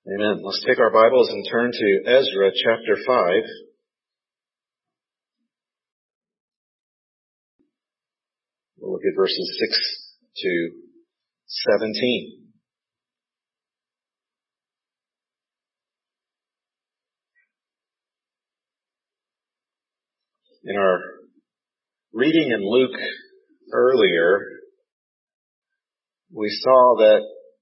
Amen. Let's take our Bibles and turn to Ezra chapter 5. We'll look at verses 6 to 17. In our reading in Luke earlier, we saw that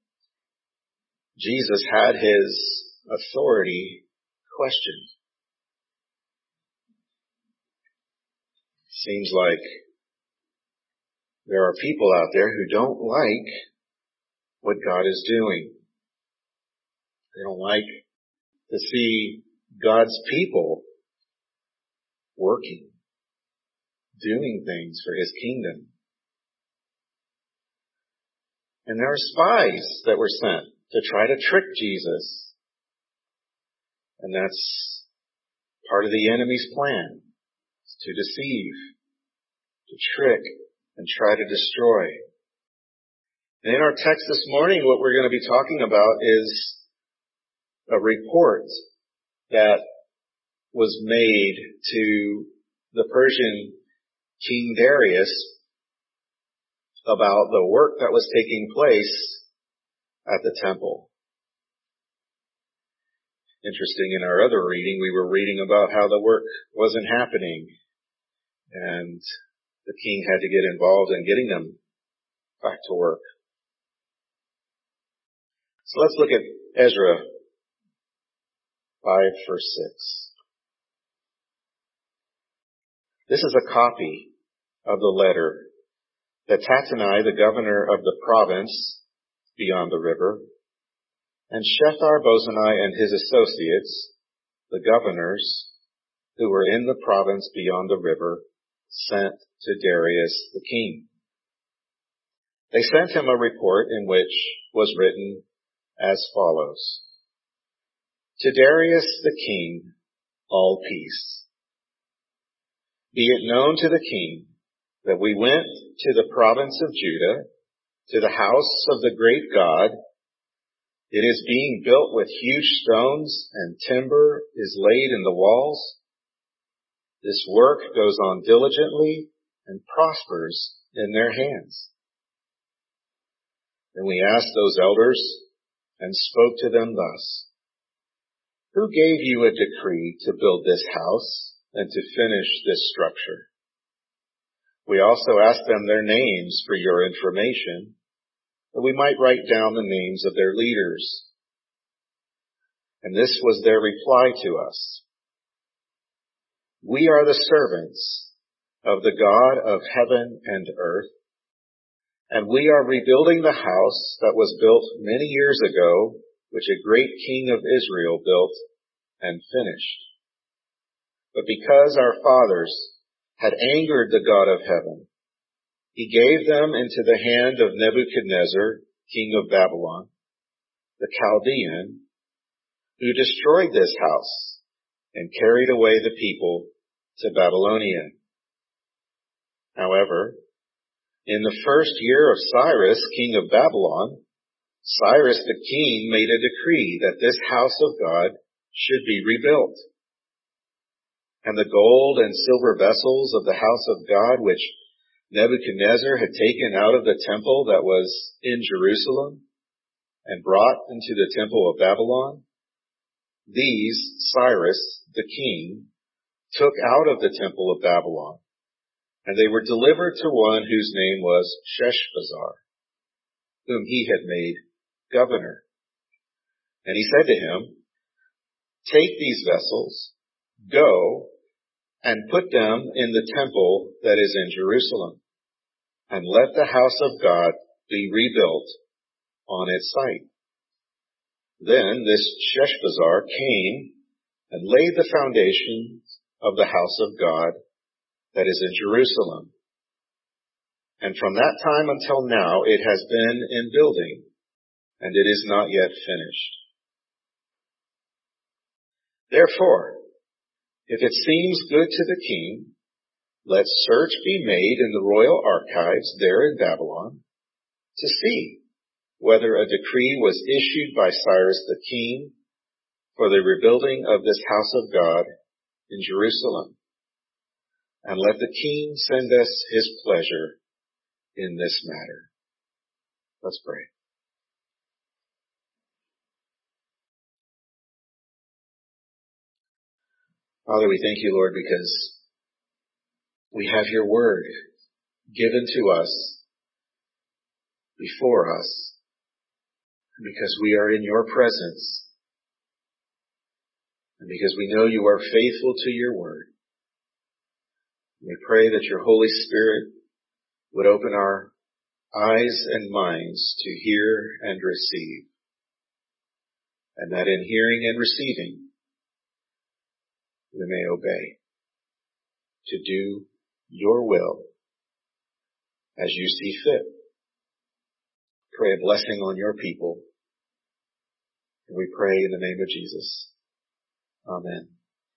Jesus had his authority questioned. Seems like there are people out there who don't like what God is doing. They don't like to see God's people working, doing things for his kingdom. And there are spies that were sent to try to trick Jesus. And that's part of the enemy's plan, to deceive, to trick, and try to destroy. And in our text this morning, what we're going to be talking about is a report that was made to the Persian King Darius about the work that was taking place at the temple. Interesting, in our other reading, we were reading about how the work wasn't happening, and the king had to get involved in getting them back to work. So let's look at Ezra 5, verse 6. This is a copy of the letter that Tattenai, the governor of the province beyond the river, and Shethar-Bozenai and his associates, the governors who were in the province beyond the river, sent to Darius the king. They sent him a report in which was written as follows: To Darius the king, all peace. Be it known to the king that we went to the province of Judah, to the house of the great God. It is being built with huge stones, and timber is laid in the walls. This work goes on diligently and prospers in their hands. Then we asked those elders and spoke to them thus: Who gave you a decree to build this house and to finish this structure? We also asked them their names for your information, that we might write down the names of their leaders. And this was their reply to us: We are the servants of the God of heaven and earth, and we are rebuilding the house that was built many years ago, which a great king of Israel built and finished. But because our fathers had angered the God of heaven, he gave them into the hand of Nebuchadnezzar, king of Babylon, the Chaldean, who destroyed this house and carried away the people to Babylonia. However, in the first year of Cyrus, king of Babylon, Cyrus the king made a decree that this house of God should be rebuilt. And the gold and silver vessels of the house of God, which Nebuchadnezzar had taken out of the temple that was in Jerusalem and brought into the temple of Babylon, these Cyrus the king took out of the temple of Babylon, and they were delivered to one whose name was Sheshbazzar, whom he had made governor. And he said to him, Take these vessels, go, and put them in the temple that is in Jerusalem, and let the house of God be rebuilt on its site. Then this Sheshbazzar came and laid the foundations of the house of God that is in Jerusalem. And from that time until now it has been in building, and it is not yet finished. Therefore, if it seems good to the king, let search be made in the royal archives there in Babylon to see whether a decree was issued by Cyrus the king for the rebuilding of this house of God in Jerusalem. And let the king send us his pleasure in this matter. Let's pray. Father, we thank you, Lord, because we have your word given to us, before us, because we are in your presence, and because we know you are faithful to your word. We pray that your Holy Spirit would open our eyes and minds to hear and receive, and that in hearing and receiving, we may obey to do your will as you see fit. Pray a blessing on your people. And we pray in the name of Jesus. Amen.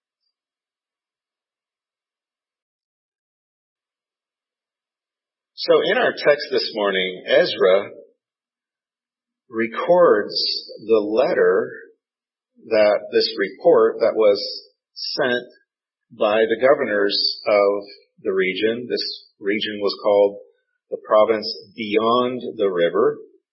So in our text this morning, Ezra records the letter this report that was sent by the governors of the region. This region was called the province beyond the river.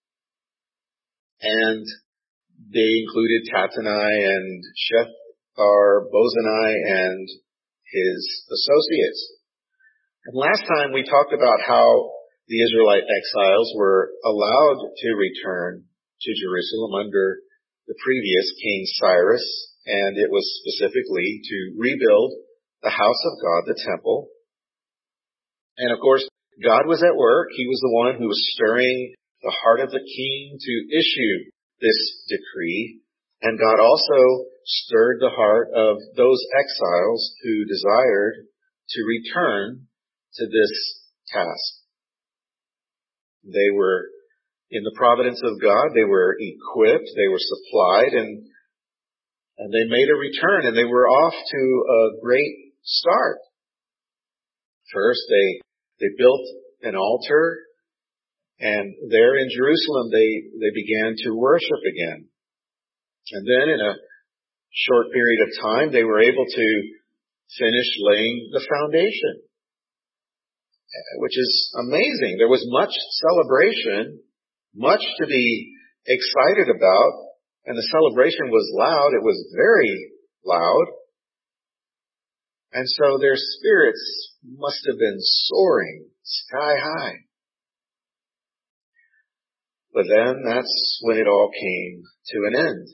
And they included Tattenai and Shethar-Bozenai and his associates. And last time we talked about how the Israelite exiles were allowed to return to Jerusalem under the previous King Cyrus, and it was specifically to rebuild the house of God, the temple. And of course, God was at work. He was the one who was stirring the heart of the king to issue this decree. And God also stirred the heart of those exiles who desired to return to this task. They were in the providence of God. They were equipped. They were supplied, and they made a return, and they were off to a great start. First, they built an altar, and there in Jerusalem they began to worship again. And then in a short period of time, they were able to finish laying the foundation, which is amazing. There was much celebration, much to be excited about, and the celebration was loud. It was very loud. And so their spirits must have been soaring sky high. But then that's when it all came to an end.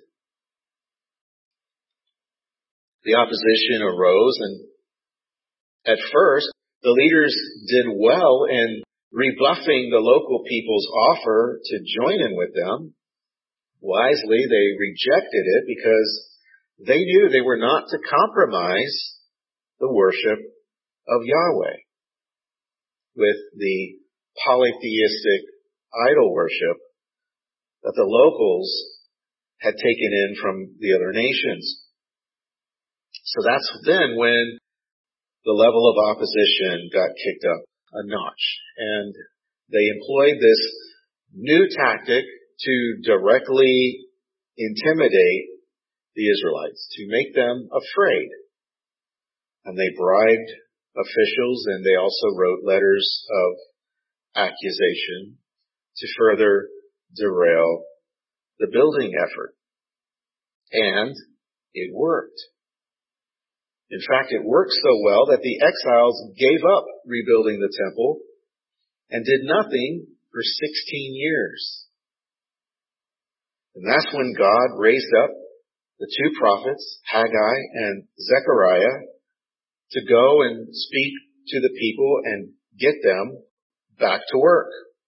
The opposition arose, and at first, the leaders did well in rebuffing the local people's offer to join in with them. Wisely, they rejected it because they knew they were not to compromise the worship of Yahweh with the polytheistic idol worship that the locals had taken in from the other nations. So that's then when the level of opposition got kicked up a notch. And they employed this new tactic to directly intimidate the Israelites, to make them afraid. And they bribed officials, and they also wrote letters of accusation to further derail the building effort. And it worked. In fact, it worked so well that the exiles gave up rebuilding the temple and did nothing for 16 years. And that's when God raised up the two prophets, Haggai and Zechariah, to go and speak to the people and get them back to work.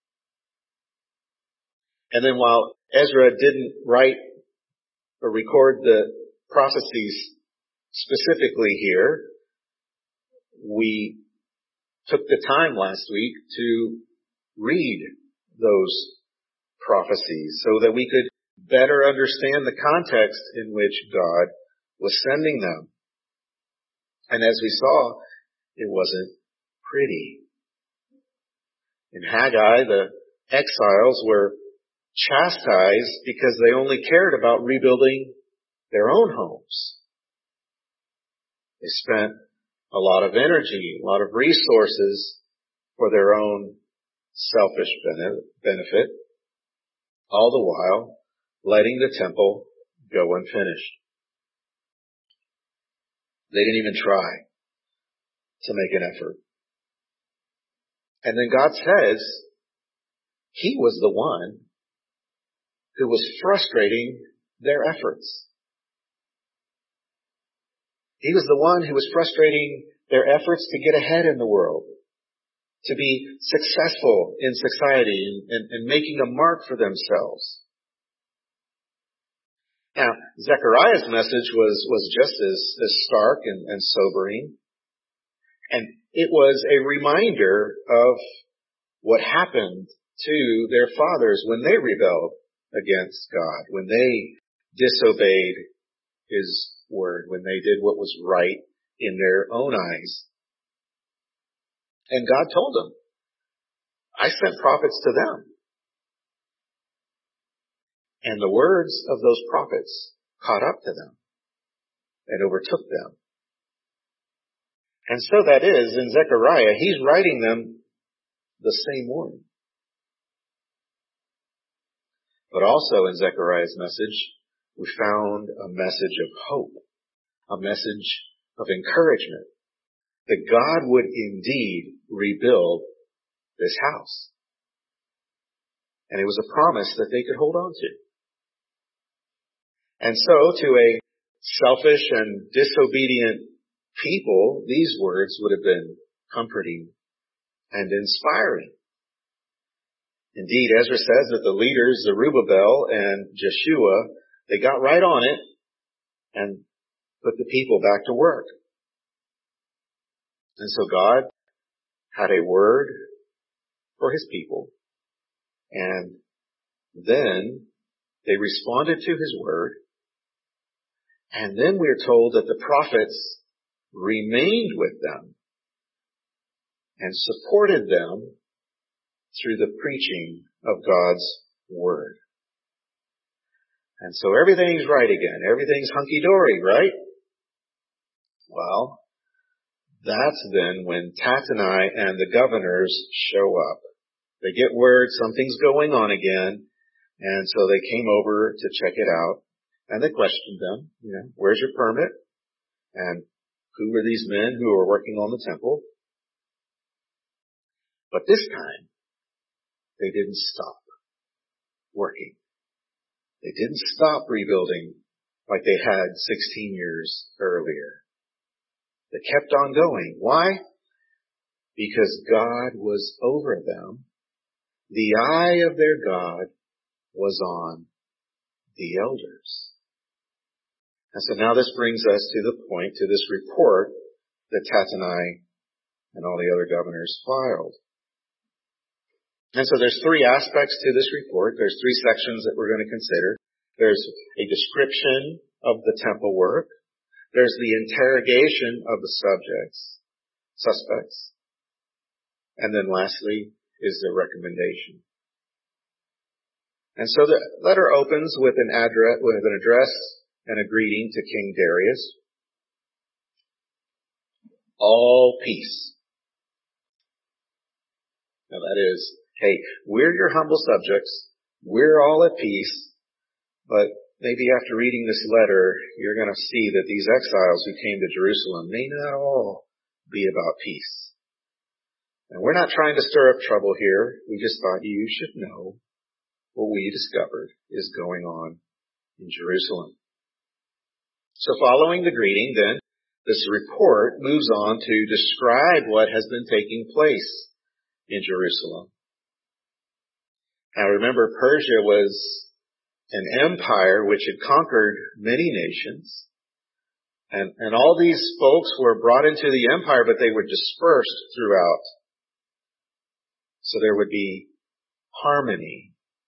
And then while Ezra didn't write or record the prophecies specifically here, we took the time last week to read those prophecies so that we could better understand the context in which God was sending them. And as we saw, it wasn't pretty. In Haggai, the exiles were chastised because they only cared about rebuilding their own homes. They spent a lot of energy, a lot of resources for their own selfish benefit, all the while letting the temple go unfinished. They didn't even try to make an effort. And then God says He was the one who was frustrating their efforts. He was the one who was frustrating their efforts to get ahead in the world, to be successful in society and making a mark for themselves. Now, Zechariah's message was just as stark and sobering. And it was a reminder of what happened to their fathers when they rebelled against God, when they disobeyed His word, when they did what was right in their own eyes. And God told them, I sent prophets to them. And the words of those prophets caught up to them and overtook them. And so that is, in Zechariah, he's writing them the same word. But also in Zechariah's message, we found a message of hope, a message of encouragement, that God would indeed rebuild this house. And it was a promise that they could hold on to. And so, to a selfish and disobedient people, these words would have been comforting and inspiring. Indeed, Ezra says that the leaders, Zerubbabel and Jeshua, they got right on it and put the people back to work. And so God had a word for His people. And then they responded to His word. And then we're told that the prophets remained with them and supported them through the preaching of God's word. And so everything's right again. Everything's hunky-dory, right? Well, that's then when Tattenai and the governors show up. They get word something's going on again, and so they came over to check it out, and they questioned them, where's your permit? And who were these men who were working on the temple? But this time, they didn't stop working. They didn't stop rebuilding like they had 16 years earlier. They kept on going. Why? Because God was over them. The eye of their God was on the elders. And so now this brings us to the point, to this report that Tattenai and all the other governors filed. And so there's three aspects to this report. There's three sections that we're going to consider. There's a description of the temple work. There's the interrogation of the suspects. And then lastly is the recommendation. And so the letter opens with an address and a greeting to King Darius. All peace. Now that is, hey, we're your humble subjects. We're all at peace. But maybe after reading this letter, you're going to see that these exiles who came to Jerusalem may not all be about peace. And we're not trying to stir up trouble here. We just thought you should know what we discovered is going on in Jerusalem. So following the greeting, then, this report moves on to describe what has been taking place in Jerusalem. Now remember, Persia was an empire which had conquered many nations. And all these folks were brought into the empire, but they were dispersed throughout. So there would be harmony.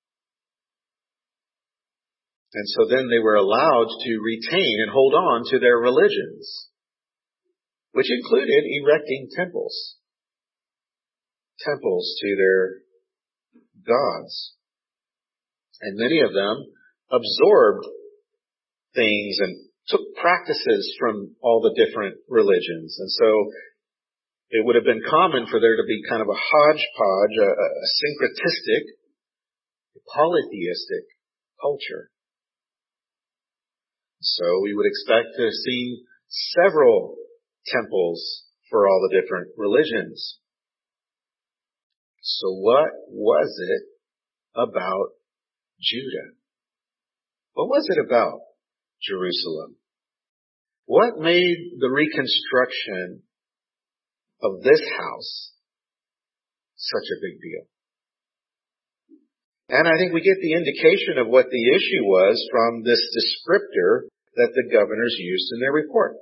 And so then they were allowed to retain and hold on to their religions, which included erecting temples to their gods. And many of them absorbed things and took practices from all the different religions. And so it would have been common for there to be kind of a hodgepodge, a syncretistic, polytheistic culture. So we would expect to see several temples for all the different religions. So what was it about Judah? What was it about Jerusalem? What made the reconstruction of this house such a big deal? And I think we get the indication of what the issue was from this descriptor that the governors used in their report.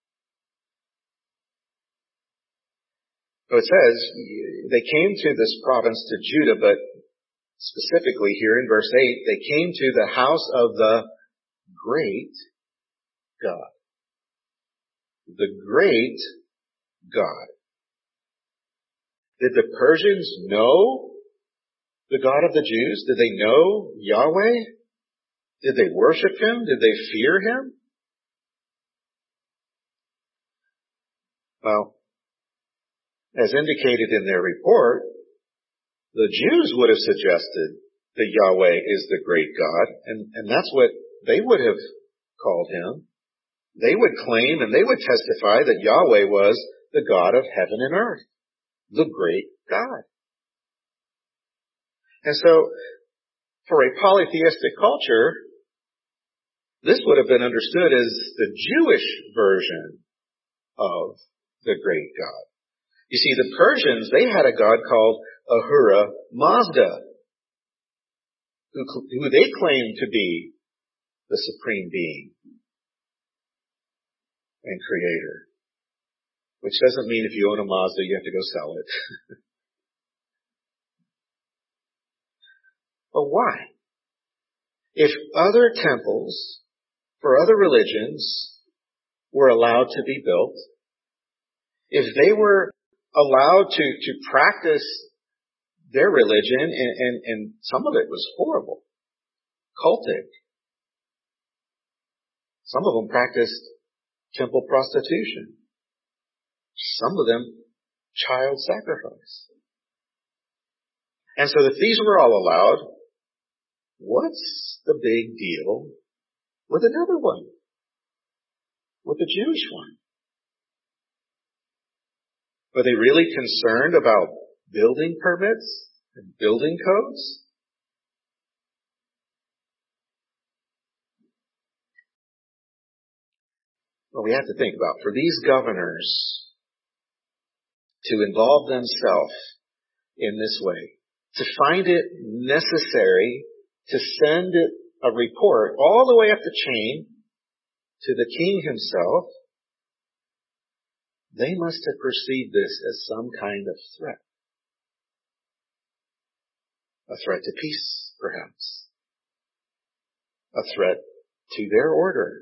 So it says, they came to this province, to Judah, but specifically here in verse 8, they came to the house of the great God. The great God. Did the Persians know the God of the Jews? Did they know Yahweh? Did they worship Him? Did they fear Him? Well, as indicated in their report, the Jews would have suggested that Yahweh is the great God, and that's what they would have called Him. They would claim and they would testify that Yahweh was the God of heaven and earth, the great God. And so, for a polytheistic culture, this would have been understood as the Jewish version of the great God. You see, the Persians, they had a god called Ahura Mazda, who they claimed to be the supreme being and creator. Which doesn't mean if you own a Mazda, you have to go sell it. But why? If other temples for other religions were allowed to be built, if they were allowed to practice their religion, and some of it was horrible, cultic. Some of them practiced temple prostitution. Some of them child sacrifice. And so if these were all allowed, what's the big deal with another one? With the Jewish one? Are they really concerned about building permits and building codes? Well, we have to think about, for these governors to involve themselves in this way, to find it necessary to send a report all the way up the chain to the king himself, they must have perceived this as some kind of threat. A threat to peace, perhaps. A threat to their order.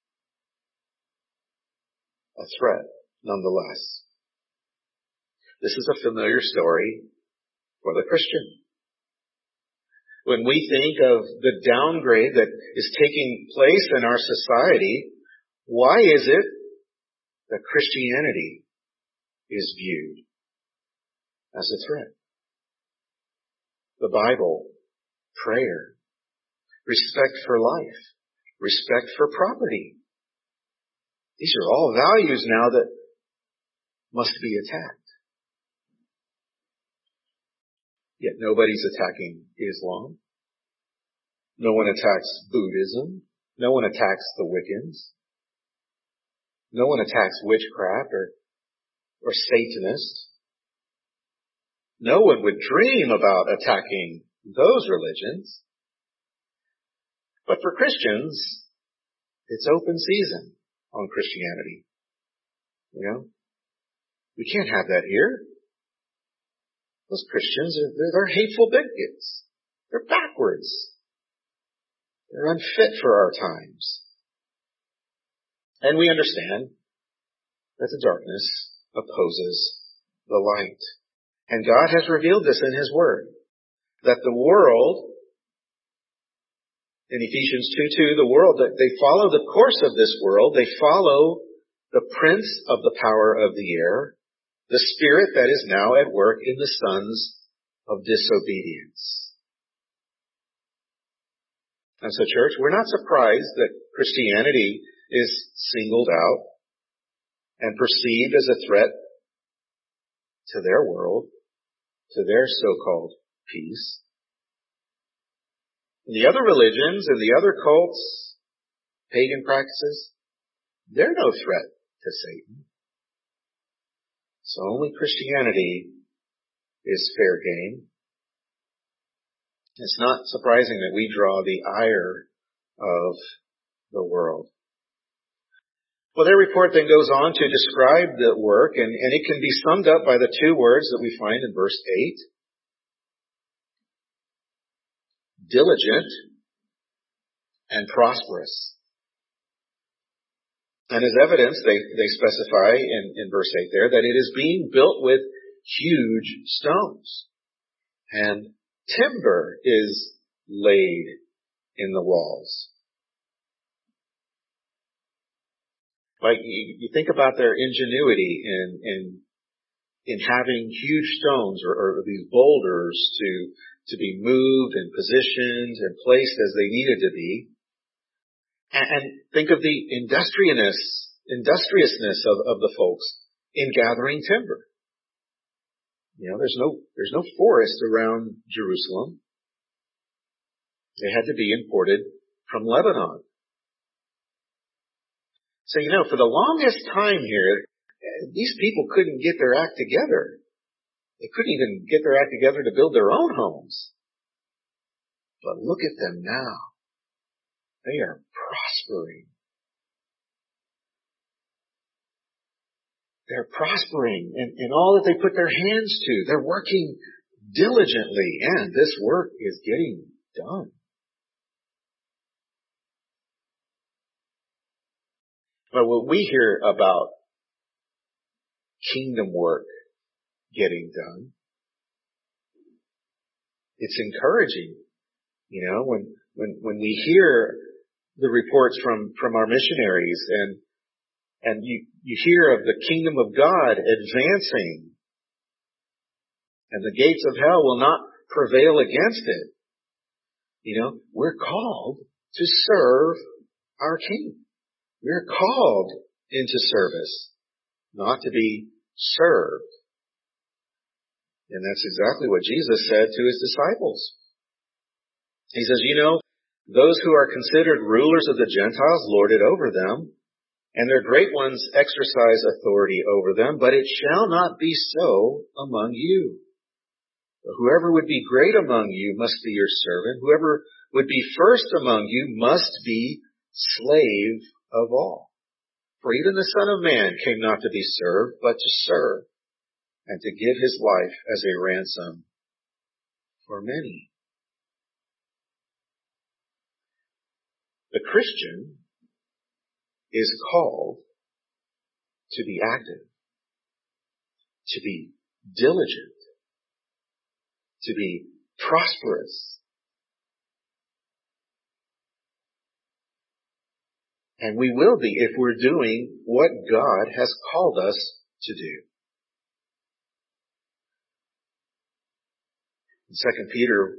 A threat, nonetheless. This is a familiar story for the Christian. When we think of the downgrade that is taking place in our society, why is it that Christianity is viewed as a threat? The Bible, prayer, respect for life, respect for property. These are all values now that must be attacked. Yet nobody's attacking Islam. No one attacks Buddhism. No one attacks the Wiccans. No one attacks witchcraft or Satanists. No one would dream about attacking those religions. But for Christians, it's open season on Christianity. You know? We can't have that here. Those Christians, they're hateful bigots. They're backwards. They're unfit for our times. And we understand that the darkness opposes the light. And God has revealed this in His Word, that the world In Ephesians 2:2, the world, they follow the course of this world. They follow the prince of the power of the air, the spirit that is now at work in the sons of disobedience. And so, church, we're not surprised that Christianity is singled out and perceived as a threat to their world, to their so-called peace. And the other religions and the other cults, pagan practices, they're no threat to Satan. So only Christianity is fair game. It's not surprising that we draw the ire of the world. Well, their report then goes on to describe the work, and it can be summed up by the two words that we find in verse 8. Diligent and prosperous. And as evidence, they specify in verse 8 there that it is being built with huge stones. And timber is laid in the walls. Like, you think about their ingenuity in having huge stones or these boulders to be moved and positioned and placed as they needed to be. And think of the industriousness of the folks in gathering timber. You know, there's no forest around Jerusalem. They had to be imported from Lebanon. So, you know, for the longest time here, these people couldn't get their act together. They couldn't even get their act together to build their own homes. But look at them now. They are prospering. They're prospering in all that they put their hands to. They're working diligently, and this work is getting done. But when we hear about kingdom work getting done, it's encouraging. You know, when we hear the reports from our missionaries and you hear of the kingdom of God advancing and the gates of hell will not prevail against it, you know, we're called to serve our King. We're called into service, not to be served. And that's exactly what Jesus said to his disciples. He says, you know, those who are considered rulers of the Gentiles lord it over them, and their great ones exercise authority over them, but it shall not be so among you. But whoever would be great among you must be your servant. Whoever would be first among you must be slave of all. For even the Son of Man came not to be served, but to serve, and to give his life as a ransom for many. The Christian is called to be active, to be diligent, to be prosperous. And we will be if we're doing what God has called us to do. In 2 Peter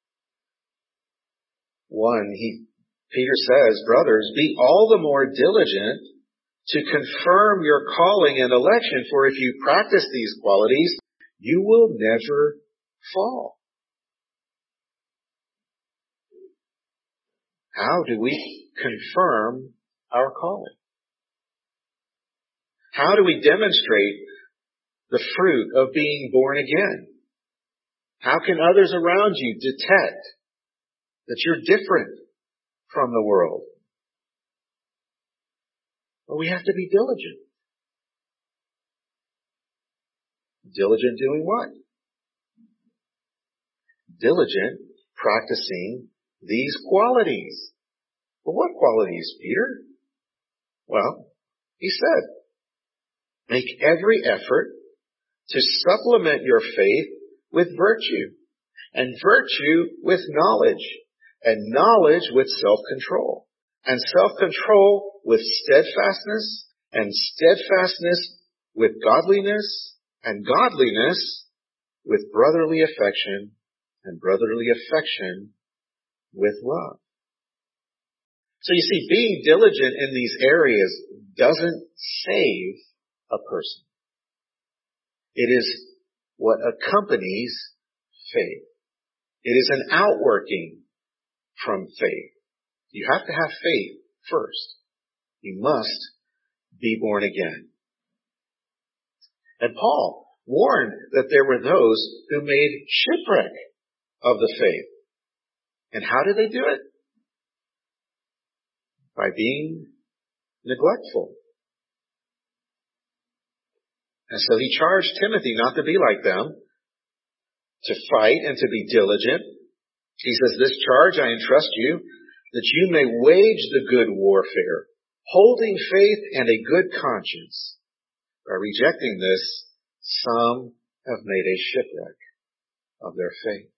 1, Peter says, brothers, be all the more diligent to confirm your calling and election, for if you practice these qualities, you will never fall. How do we confirm our calling? How do we demonstrate the fruit of being born again? How can others around you detect that you're different from the world? Well, we have to be diligent. Diligent doing what? Diligent practicing these qualities. Well, what qualities, Peter? Well, he said, make every effort to supplement your faith with virtue, and virtue with knowledge, and knowledge with self-control, and self-control with steadfastness, and steadfastness with godliness, and godliness with brotherly affection, and brotherly affection with love. So you see, being diligent in these areas doesn't save a person. It is what accompanies faith. It is an outworking from faith. You have to have faith first. You must be born again. And Paul warned that there were those who made shipwreck of the faith. And how did they do it? By being neglectful. And so he charged Timothy not to be like them, to fight and to be diligent. He says, "This charge I entrust you, that you may wage the good warfare, holding faith and a good conscience. By rejecting this, some have made a shipwreck of their faith."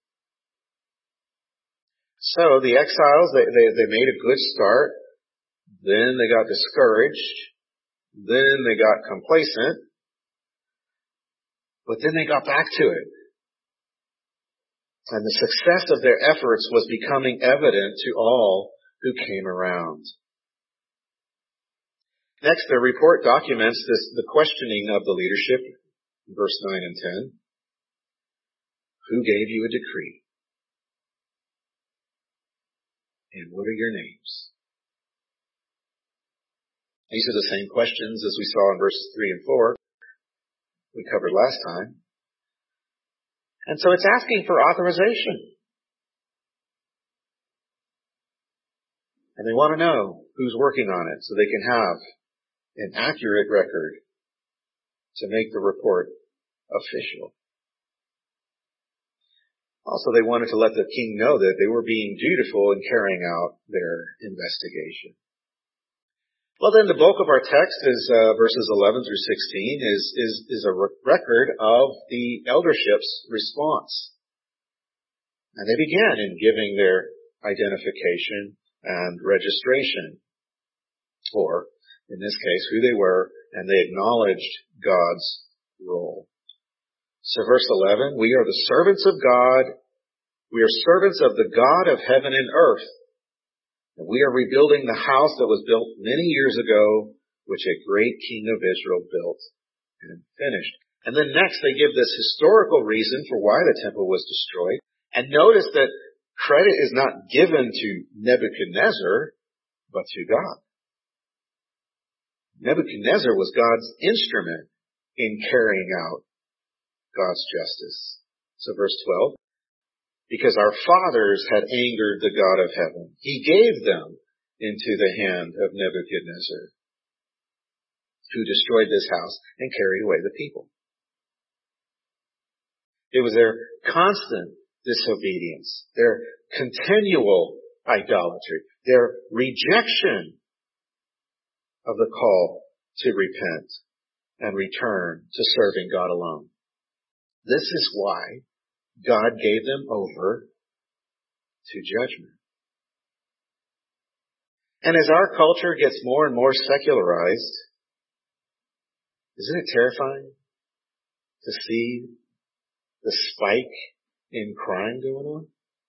So the exiles, they made a good start. Then they got discouraged. Then they got complacent. But then they got back to it. And the success of their efforts was becoming evident to all who came around. Next, the report documents the questioning of the leadership, verse 9 and 10. Who gave you a decree? And what are your names? These are the same questions as we saw in verses 3 and 4 we covered last time. And so it's asking for authorization. And they want to know who's working on it so they can have an accurate record to make the report official. Also, they wanted to let the king know that they were being dutiful in carrying out their investigation. Well, then the bulk of our text is verses 11 through 16 is a record of the eldership's response. And they began in giving their identification and registration, or in this case, who they were, and they acknowledged God's role. So verse 11, we are the servants of God. We are servants of the God of heaven and earth. And we are rebuilding the house that was built many years ago, which a great king of Israel built and finished. And then next they give this historical reason for why the temple was destroyed. And notice that credit is not given to Nebuchadnezzar, but to God. Nebuchadnezzar was God's instrument in carrying out God's justice. So verse 12. Because our fathers had angered the God of heaven, he gave them into the hand of Nebuchadnezzar, who destroyed this house and carried away the people. It was their constant disobedience, their continual idolatry, their rejection of the call to repent and return to serving God alone. This is why God gave them over to judgment. And as our culture gets more and more secularized, isn't it terrifying to see the spike in crime going on?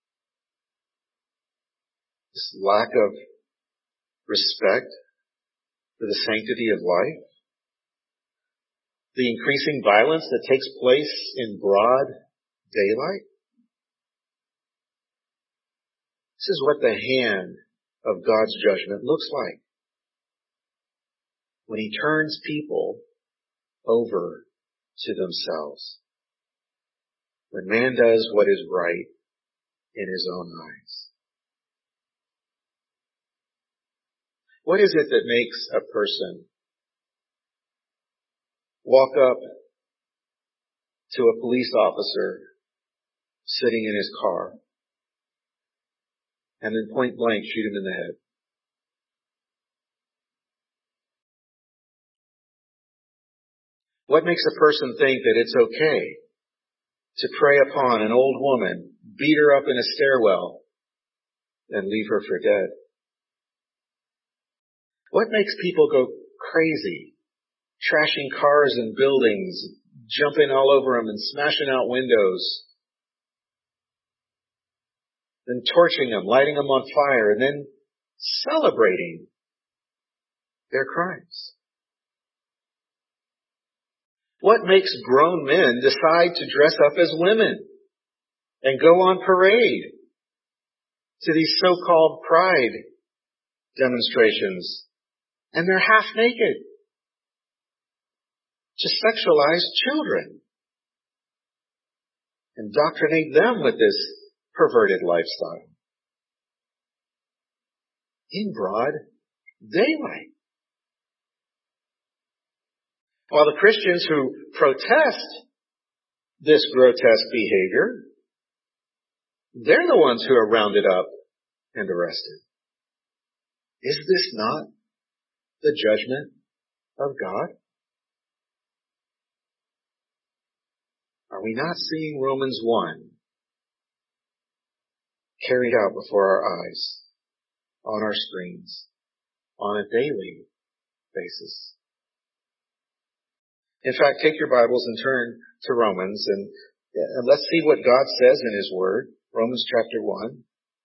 This lack of respect for the sanctity of life. The increasing violence that takes place in broad daylight. This is what the hand of God's judgment looks like. When he turns people over to themselves. When man does what is right in his own eyes. What is it that makes a person walk up to a police officer sitting in his car and then point blank shoot him in the head? What makes a person think that it's okay to prey upon an old woman, beat her up in a stairwell, and leave her for dead? What makes people go crazy, trashing cars and buildings, jumping all over them and smashing out windows, then torching them, lighting them on fire, and then celebrating their crimes? What makes grown men decide to dress up as women and go on parade to these so-called pride demonstrations, and they're half naked, to sexualize children, indoctrinate them with this perverted lifestyle in broad daylight? While the Christians who protest this grotesque behavior, they're the ones who are rounded up and arrested. Is this not the judgment of God? Are we not seeing Romans 1 carried out before our eyes, on our screens, on a daily basis? In fact, take your Bibles and turn to Romans, and let's see what God says in His Word. Romans chapter 1.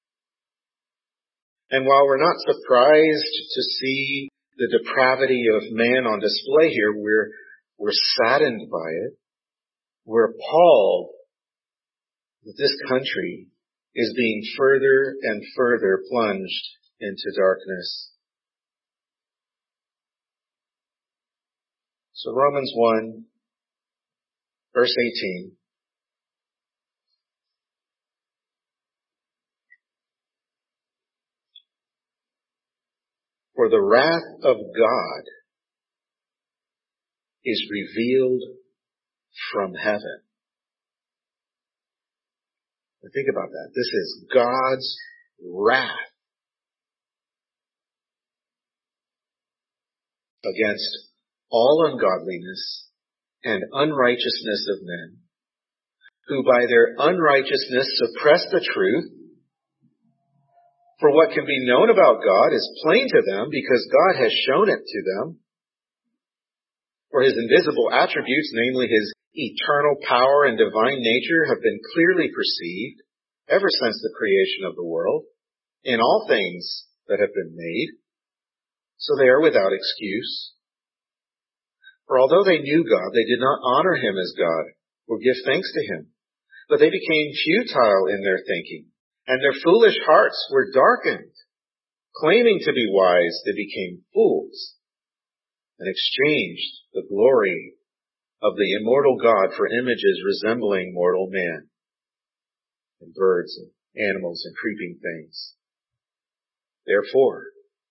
And while we're not surprised to see the depravity of man on display here, we're saddened by it. We're appalled that this country is being further and further plunged into darkness. So Romans 1, verse 18. For the wrath of God is revealed from heaven. Now think about that. This is God's wrath against all ungodliness and unrighteousness of men, who by their unrighteousness suppress the truth. For what can be known about God is plain to them, because God has shown it to them. For His invisible attributes, namely His eternal power and divine nature, have been clearly perceived ever since the creation of the world, in all things that have been made, so they are without excuse. For although they knew God, they did not honor Him as God or give thanks to Him, but they became futile in their thinking, and their foolish hearts were darkened. Claiming to be wise, they became fools and exchanged the glory of the immortal God for images resembling mortal man, and birds and animals and creeping things. Therefore,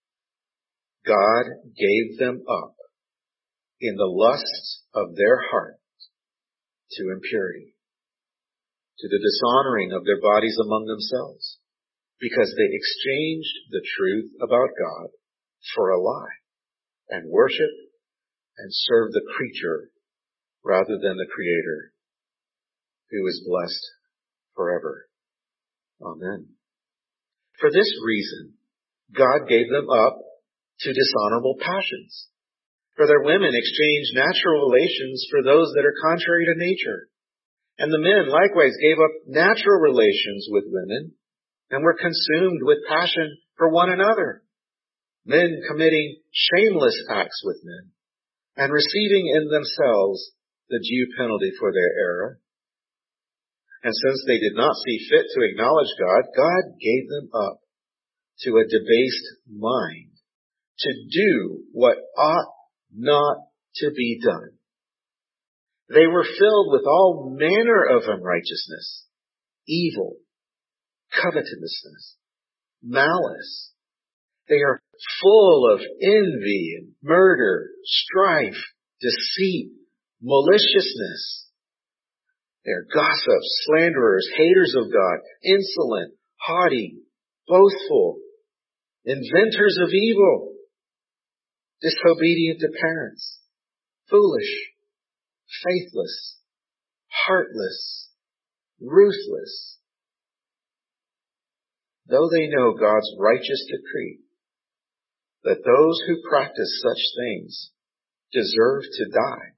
God gave them up in the lusts of their heart to impurity, to the dishonoring of their bodies among themselves, because they exchanged the truth about God for a lie, and worshiped and served the creature rather than the Creator, who is blessed forever. Amen. For this reason, God gave them up to dishonorable passions. For their women exchanged natural relations for those that are contrary to nature. And the men likewise gave up natural relations with women and were consumed with passion for one another, men committing shameless acts with men and receiving in themselves the due penalty for their error. And since they did not see fit to acknowledge God, God gave them up to a debased mind to do what ought not to be done. They were filled with all manner of unrighteousness, evil, covetousness, malice. They are full of envy and murder, strife, deceit, maliciousness. They are gossips, slanderers, haters of God, insolent, haughty, boastful, inventors of evil, disobedient to parents, foolish, faithless, heartless, ruthless. though they know God's righteous decree that those who practice such things deserve to die,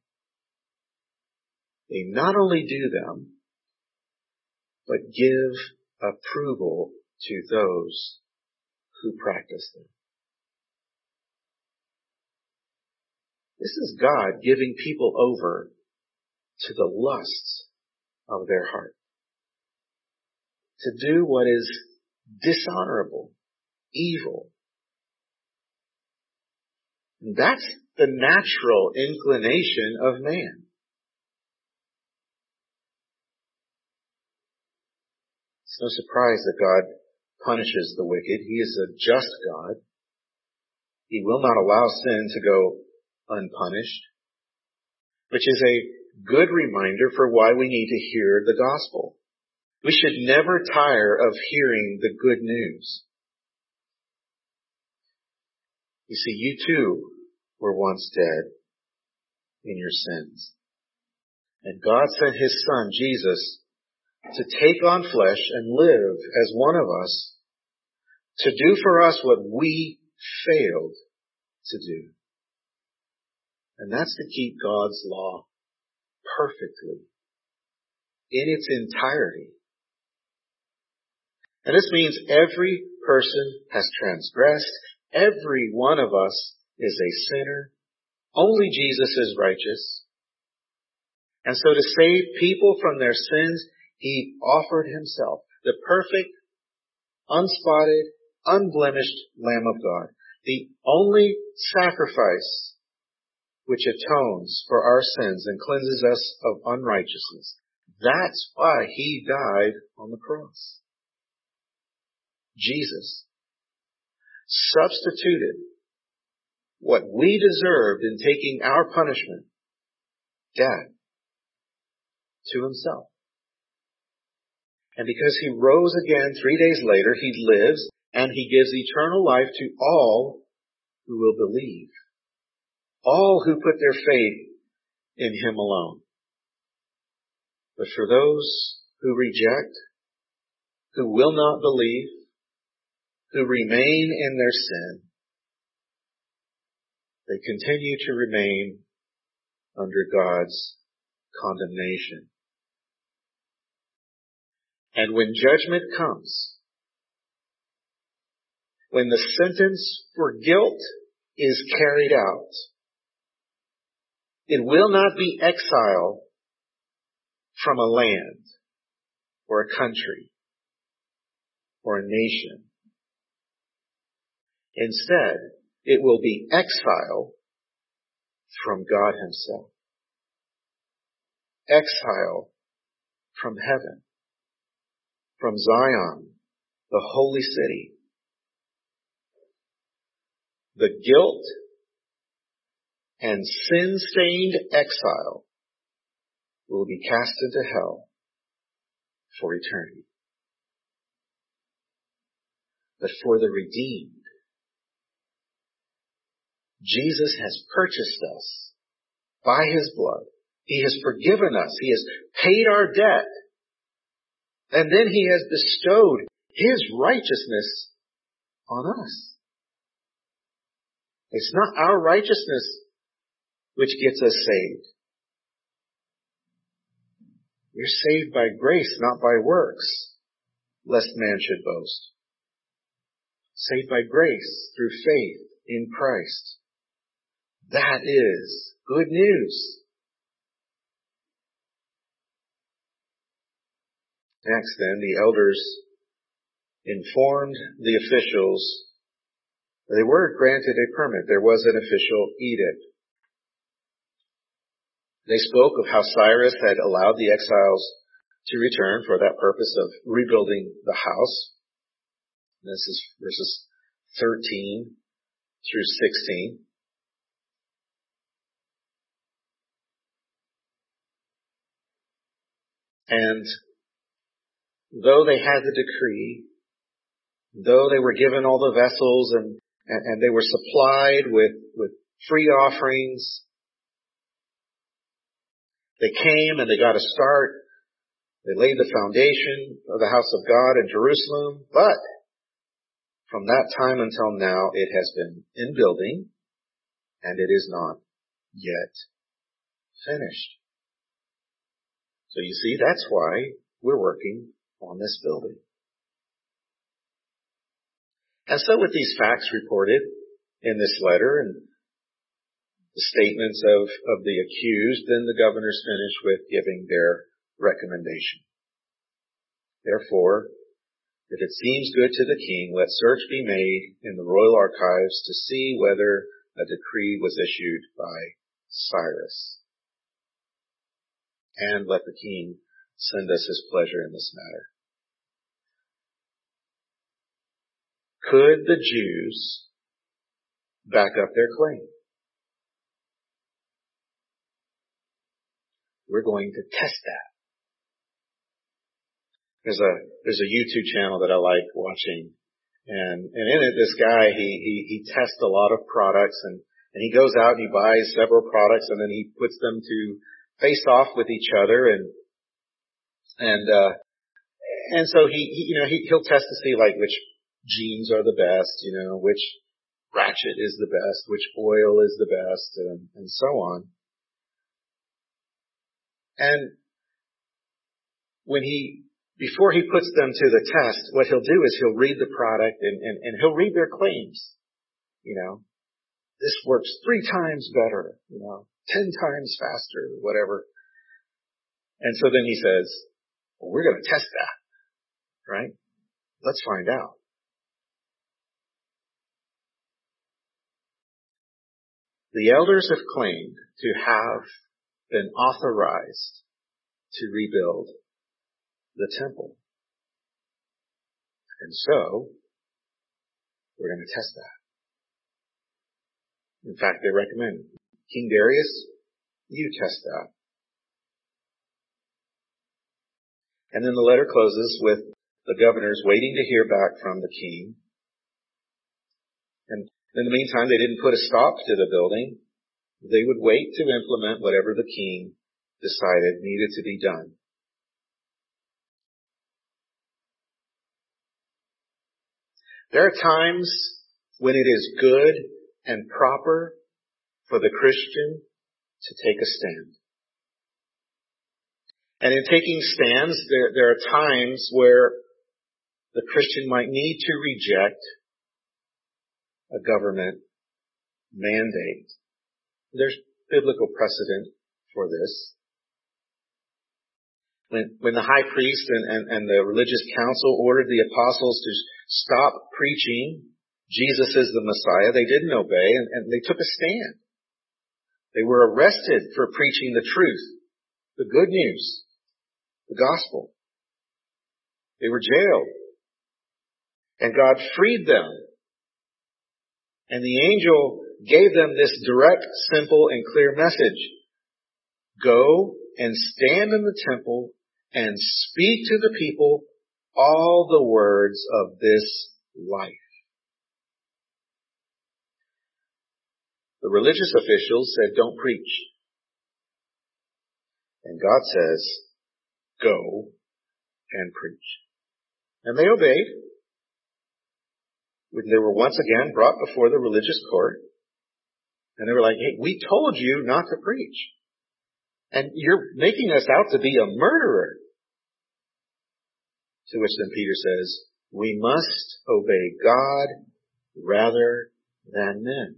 they not only do them, but give approval to those who practice them. This is God giving people over to the lusts of their heart, to do what is dishonorable, evil. And that's the natural inclination of man. It's no surprise that God punishes the wicked. He is a just God. He will not allow sin to go unpunished, which is a good reminder for why we need to hear the gospel. We should never tire of hearing the good news. You see, you too were once dead in your sins. And God sent His Son, Jesus, to take on flesh and live as one of us, to do for us what we failed to do. And that's to keep God's law perfectly, in its entirety. And this means every person has transgressed. Every one of us is a sinner. Only Jesus is righteous. And so to save people from their sins, He offered Himself, the perfect, unspotted, unblemished Lamb of God, the only sacrifice which atones for our sins and cleanses us of unrighteousness. That's why He died on the cross. Jesus substituted what we deserved in taking our punishment, death, to Himself. And because He rose again 3 days later, He lives and He gives eternal life to all who will believe. All who put their faith in Him alone. But for those who reject, who will not believe, who remain in their sin, they continue to remain under God's condemnation. And when judgment comes, when the sentence for guilt is carried out, it will not be exile from a land or a country or a nation. Instead, it will be exile from God Himself. Exile from heaven, from Zion, the holy city. The guilt and sin-stained exile will be cast into hell for eternity. But for the redeemed, Jesus has purchased us by His blood. He has forgiven us. He has paid our debt. And then He has bestowed His righteousness on us. It's not our righteousness which gets us saved. You're saved by grace, not by works, lest man should boast. Saved by grace through faith in Christ. That is good news. Next then, the elders informed the officials that they were granted a permit. There was an official edict. They spoke of how Cyrus had allowed the exiles to return for that purpose of rebuilding the house. This is verses 13 through 16. And though they had the decree, though they were given all the vessels and they were supplied with free offerings, they came and they got a start. They laid the foundation of the house of God in Jerusalem, but From that time until now, it has been in building, and it is not yet finished. So you see, that's why we're working on this building. And so with these facts reported in this letter and the statements of the accused, then the governors finish with giving their recommendation. Therefore, if it seems good to the king, let search be made in the royal archives to see whether a decree was issued by Cyrus. And let the king send us his pleasure in this matter. Could the Jews back up their claim? We're going to test that. There's a YouTube channel that I like watching, and in it, this guy, he tests a lot of products, and he goes out and he buys several products, and then he puts them to face off with each other, and so he'll test to see like which jeans are the best, which ratchet is the best, which oil is the best, and so on. And before he puts them to the test, what he'll do is he'll read the product and he'll read their claims. This works 3 times better, 10 times faster, whatever. And so then he says, well, we're going to test that, right? Let's find out. The elders have claimed to have been authorized to rebuild the temple. And so, we're going to test that. In fact, they recommend, King Darius, you test that. And then the letter closes with the governors waiting to hear back from the king. And in the meantime, they didn't put a stop to the building. They would wait to implement whatever the king decided needed to be done. There are times when it is good and proper for the Christian to take a stand. And in taking stands, there are times where the Christian might need to reject a government mandate. There's biblical precedent for this. When the high priest and the religious council ordered the apostles to stop preaching Jesus is the Messiah, they didn't obey and they took a stand. They were arrested for preaching the truth, the good news, the gospel. They were jailed. And God freed them. And the angel gave them this direct, simple, and clear message. Go and stand in the temple and speak to the people all the words of this life. The religious officials said, don't preach. And God says, go and preach. And they obeyed. They were once again brought before the religious court. And they were like, hey, we told you not to preach. And you're making us out to be a murderer. To which then Peter says, we must obey God rather than men.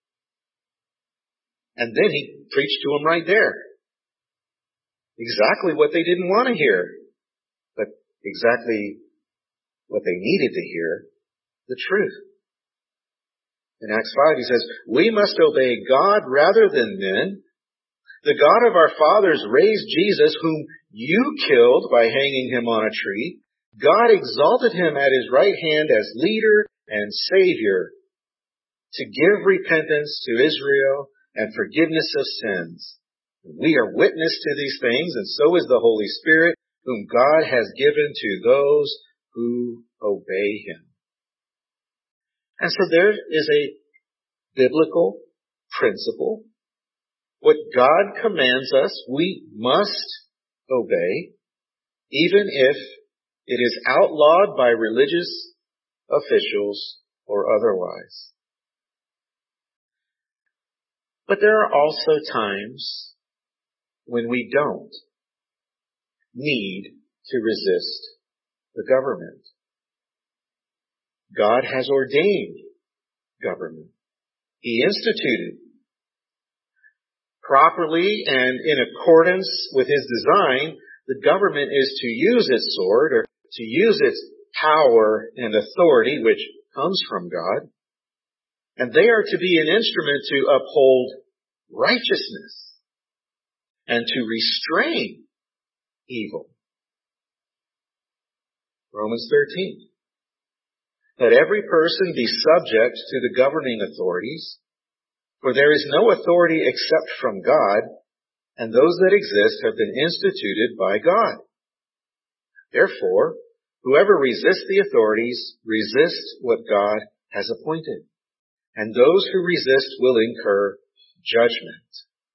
And then he preached to them right there. Exactly what they didn't want to hear, but exactly what they needed to hear, the truth. In Acts 5 he says, we must obey God rather than men. The God of our fathers raised Jesus, whom you killed by hanging him on a tree. God exalted him at his right hand as leader and Savior to give repentance to Israel and forgiveness of sins. We are witness to these things, and so is the Holy Spirit, whom God has given to those who obey him. And so there is a biblical principle. What God commands us, we must obey, even if it is outlawed by religious officials or otherwise. But there are also times when we don't need to resist the government. God has ordained government. He instituted properly and in accordance with His design. The government is to use its sword, or to use its power and authority, which comes from God. And they are to be an instrument to uphold righteousness and to restrain evil. Romans 13. Let every person be subject to the governing authorities, for there is no authority except from God, and those that exist have been instituted by God. Therefore, whoever resists the authorities resists what God has appointed, and those who resist will incur judgment.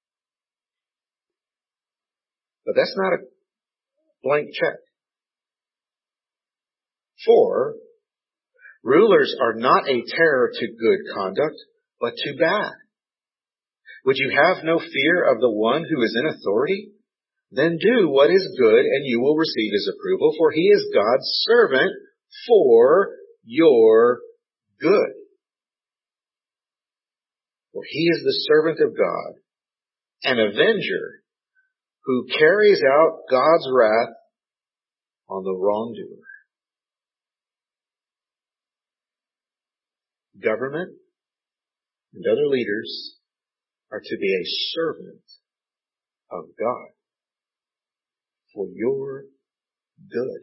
But that's not a blank check. For rulers are not a terror to good conduct, but to bad. Would you have no fear of the one who is in authority? Then do what is good, and you will receive His approval, for He is God's servant for your good. For He is the servant of God, an avenger who carries out God's wrath on the wrongdoer. Government and other leaders are to be a servant of God for your good.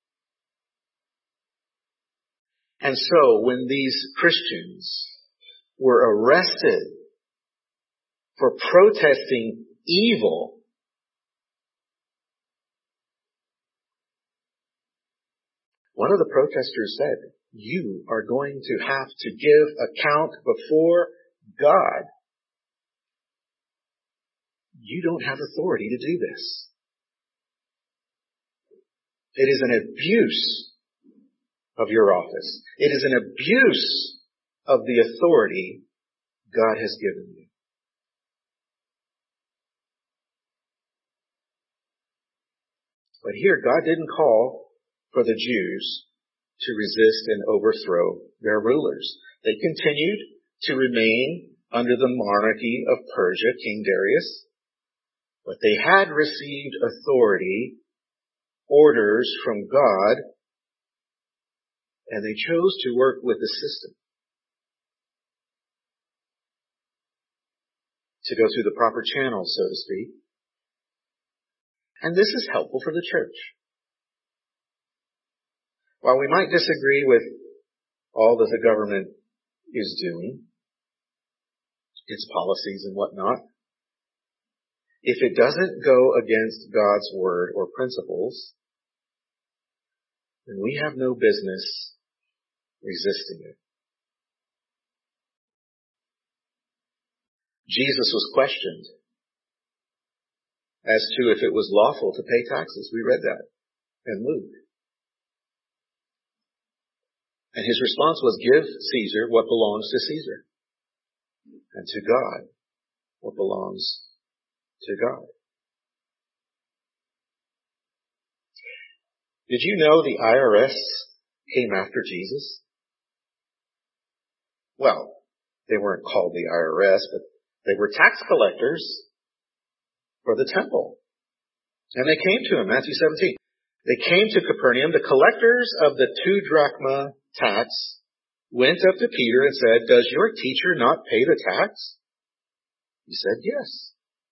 And so when these Christians were arrested for protesting evil, one of the protesters said, "You are going to have to give account before God. You don't have authority to do this. It is an abuse of your office. It is an abuse of the authority God has given you." But here, God didn't call for the Jews to resist and overthrow their rulers. They continued to remain under the monarchy of Persia, King Darius, but they had received authority, orders from God, and they chose to work with the system, to go through the proper channels, so to speak. And this is helpful for the church. While we might disagree with all that the government is doing, its policies and whatnot, if it doesn't go against God's word or principles, then we have no business resisting it. Jesus was questioned as to if it was lawful to pay taxes. We read that in Luke. And His response was, "Give Caesar what belongs to Caesar, and to God what belongs to God." Did you know the IRS came after Jesus? Well, they weren't called the IRS, but they were tax collectors for the temple. And they came to Him, Matthew 17. They came to Capernaum. The collectors of the 2 drachma tax went up to Peter and said, "Does your teacher not pay the tax?" He said, "Yes."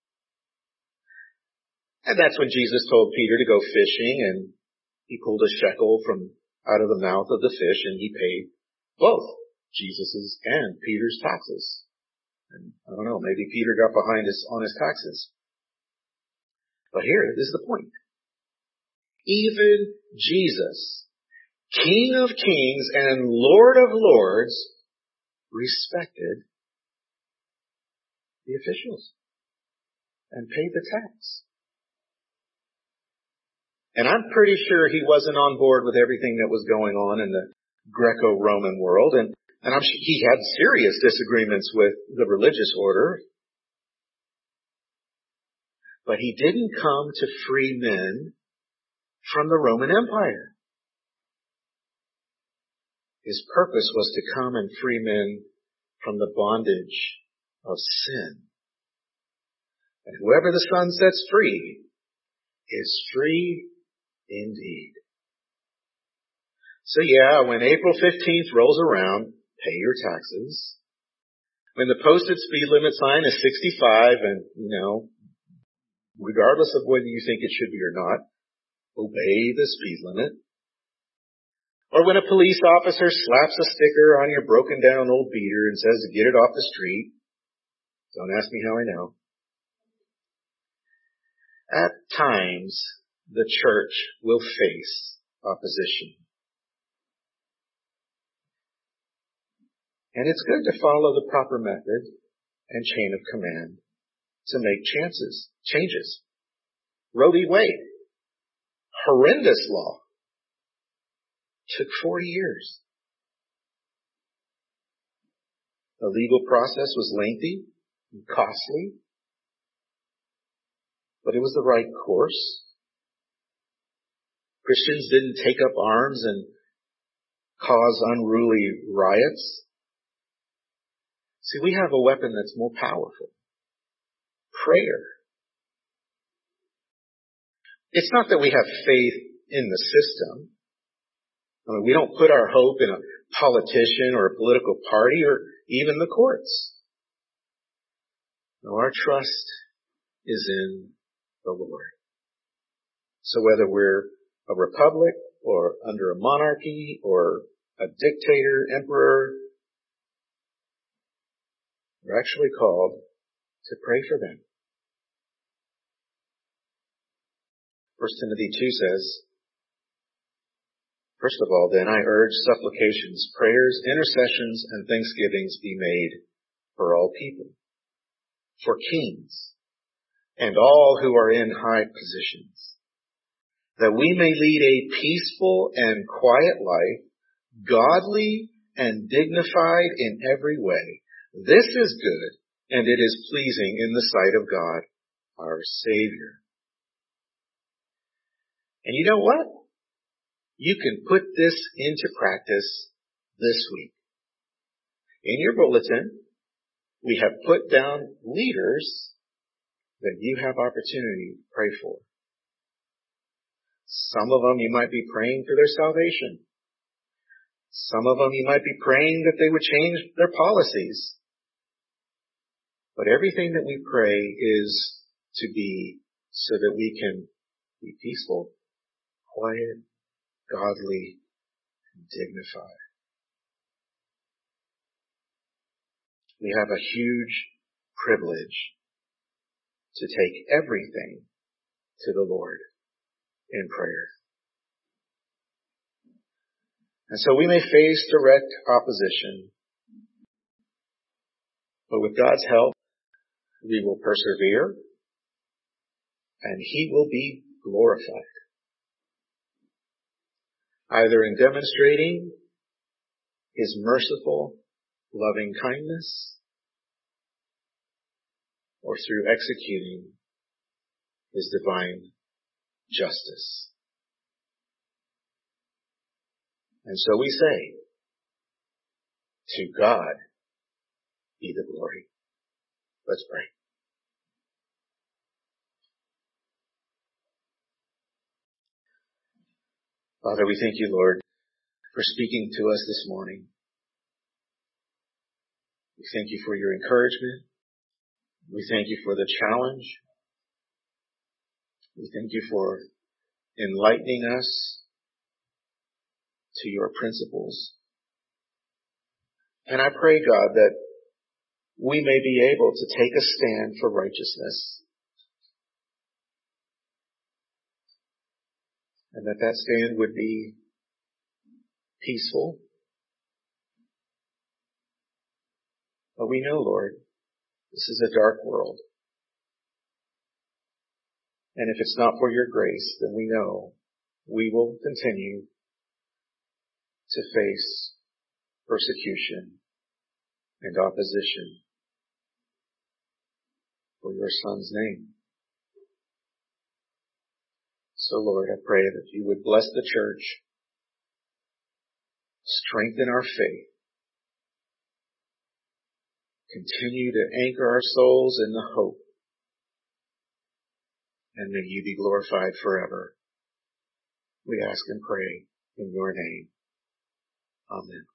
And that's when Jesus told Peter to go fishing, and He pulled a shekel from out of the mouth of the fish, and He paid both Jesus's and Peter's taxes. And I don't know, maybe Peter got behind on his taxes. But here is the point. Even Jesus, King of kings and Lord of lords, respected the officials and paid the tax. And I'm pretty sure He wasn't on board with everything that was going on in the Greco-Roman world. And And he had serious disagreements with the religious order. But he didn't come to free men from the Roman Empire. His purpose was to come and free men from the bondage of sin. And whoever the Son sets free is free indeed. So yeah, when April 15th rolls around, pay your taxes. When the posted speed limit sign is 65 and, regardless of whether you think it should be or not, obey the speed limit. Or when a police officer slaps a sticker on your broken down old beater and says to get it off the street. Don't ask me how I know. At times, the church will face opposition. And it's good to follow the proper method and chain of command to make changes. Roe v. Wade, horrendous law, took 40 years. The legal process was lengthy and costly, but it was the right course. Christians didn't take up arms and cause unruly riots. See, we have a weapon that's more powerful. Prayer. It's not that we have faith in the system. We don't put our hope in a politician or a political party or even the courts. No, our trust is in the Lord. So whether we're a republic or under a monarchy or a dictator, emperor, we're actually called to pray for them. 1 Timothy 2 says, first of all, then I urge supplications, prayers, intercessions, and thanksgivings be made for all people, for kings, and all who are in high positions, that we may lead a peaceful and quiet life, godly and dignified in every way. This is good, and it is pleasing in the sight of God, our Savior. And you know what? You can put this into practice this week. In your bulletin, we have put down leaders that you have opportunity to pray for. Some of them you might be praying for their salvation. Some of them you might be praying that they would change their policies. But everything that we pray is to be so that we can be peaceful, quiet, godly, and dignified. We have a huge privilege to take everything to the Lord in prayer. And so we may face direct opposition, but with God's help, we will persevere and He will be glorified. Either in demonstrating His merciful, loving kindness, or through executing His divine justice. And so we say, to God be the glory. Let's pray. Father, we thank you, Lord, for speaking to us this morning. We thank you for your encouragement. We thank you for the challenge. We thank you for enlightening us to your principles. And I pray, God, that we may be able to take a stand for righteousness. And that stand would be peaceful. But we know, Lord, this is a dark world. And if it's not for your grace, then we know we will continue to face persecution, and opposition for your Son's name. So Lord, I pray that you would bless the church, strengthen our faith, continue to anchor our souls in the hope, and may you be glorified forever. We ask and pray in your name. Amen.